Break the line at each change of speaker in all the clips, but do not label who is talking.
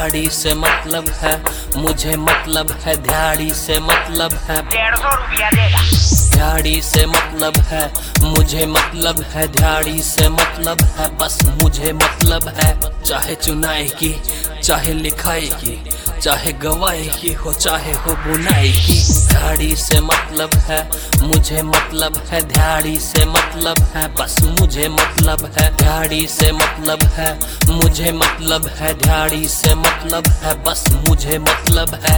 झाड़ी से मतलब है, मुझे मतलब है दिहाड़ी से मतलब है।
150 रुपया देगा।
दिहाड़ी से मतलब है, मुझे मतलब है दिहाड़ी से मतलब है, बस मुझे मतलब है। चाहे चुनाई की, चाहे लिखाई की, चाहे गवाई की हो, चाहे हो बुनाई की। दिहाड़ी से मतलब है, मुझे मतलब है दिहाड़ी से मतलब है, बस मुझे मतलब है। दिहाड़ी से मतलब है, मुझे मतलब है दिहाड़ी से मतलब है, बस मुझे मतलब है।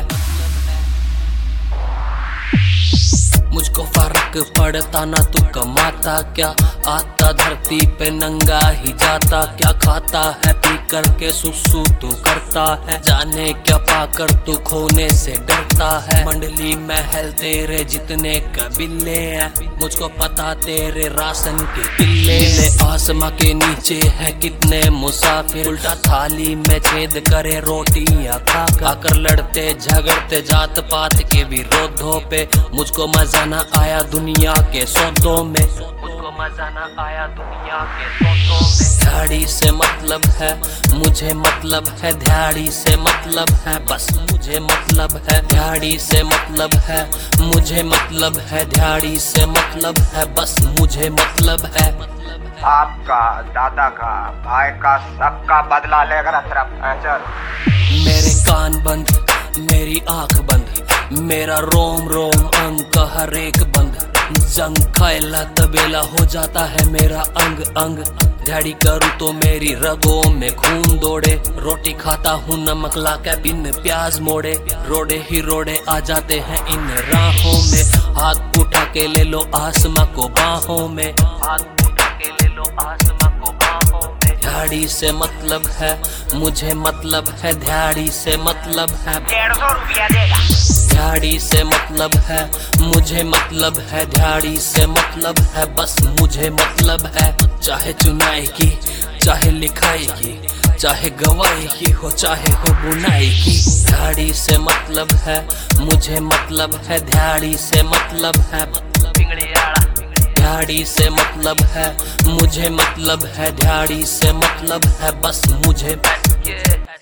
मुझको फर्क पड़ता ना तू कमाता क्या, आता धरती पे नंगा ही जाता क्या, खाता है पी करके सुसु तू करता है, जाने क्या पाकर तू खोने से डरता है। मंडली महल तेरे जितने कबीले हैं, मुझको पता तेरे राशन के किले। आसमां के नीचे है कितने मुसाफिर, उल्टा थाली में छेद करे रोटियां खाकर, आकर लड़ते झगड़ते जात पात के विरोधों पे। मुझको मजा ना आया दुनिया के सौदों में, मुझको मजा ना आया दुनिया के सौदों में। दिहाड़ी से मतलब है, मुझे मतलब है दिहाड़ी से मतलब है, बस मुझे मतलब है। दिहाड़ी से मतलब है, मुझे मतलब है दिहाड़ी से मतलब है, बस मुझे मतलब है।
आपका, दादा का, भाई का, सबका बदला लेकर तरफ।
मेरे कान बंद, मेरी आंख बंद, मेरा रोम रोम अंग का हर एक बंद, जंग खायला तबेला हो जाता है मेरा अंग अंग। दिहाड़ी करूँ तो मेरी रगों में खून दौड़े, रोटी खाता हूँ नमक ला के बिन प्याज मोड़े, रोड़े ही रोड़े आ जाते हैं इन राहों में। हाथ उठा के ले लो आसमां को बाहों में, हाथ उठा के ले लो आसमां को बाहों में। दिहाड़ी से मतलब है, मुझे मतलब है दिहाड़ी से मतलब है।
150 रुपया देगा।
दिहाड़ी से मतलब है, मुझे मतलब है दिहाड़ी से मतलब है, बस मुझे मतलब है। चाहे चुनाई की, चाहे लिखाई की, चाहे गवाई की हो, चाहे हो बुनाई की। दिहाड़ी से मतलब है, मुझे मतलब है दिहाड़ी से मतलब है। दिहाड़ी से मतलब है, मुझे मतलब है दिहाड़ी से मतलब है, बस मुझे